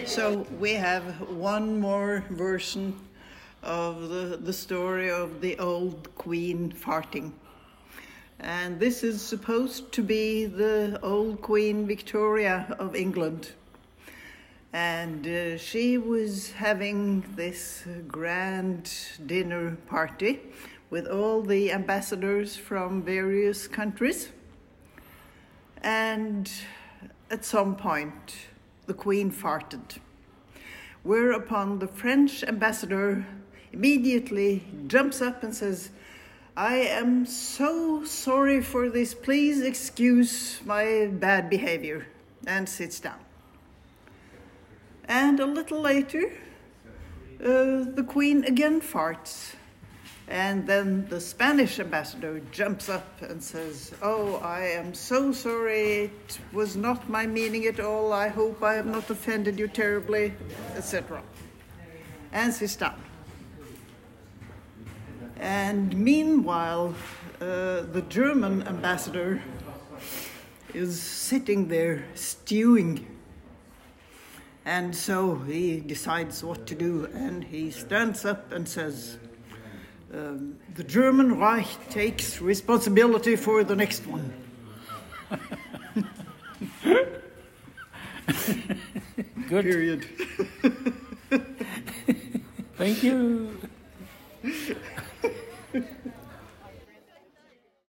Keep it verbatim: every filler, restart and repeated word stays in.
So we have one more version of the, the story of the old queen farting. And this is supposed to be the old Queen Victoria of England. And uh, she was having this grand dinner party with all the ambassadors from various countries. And at some point, the Queen farted, whereupon the French ambassador immediately jumps up and says, "I am so sorry for this, please excuse my bad behavior," and sits down. And a little later, uh, the Queen again farts. And then the Spanish ambassador jumps up and says, "Oh, I am so sorry. It was not my meaning at all. I hope I have not offended you terribly," et cetera. And sits down. And meanwhile, uh, the German ambassador is sitting there stewing. And so he decides what to do, and he stands up and says, um, "The German Reich takes responsibility for the next one." Good. Period. Thank you.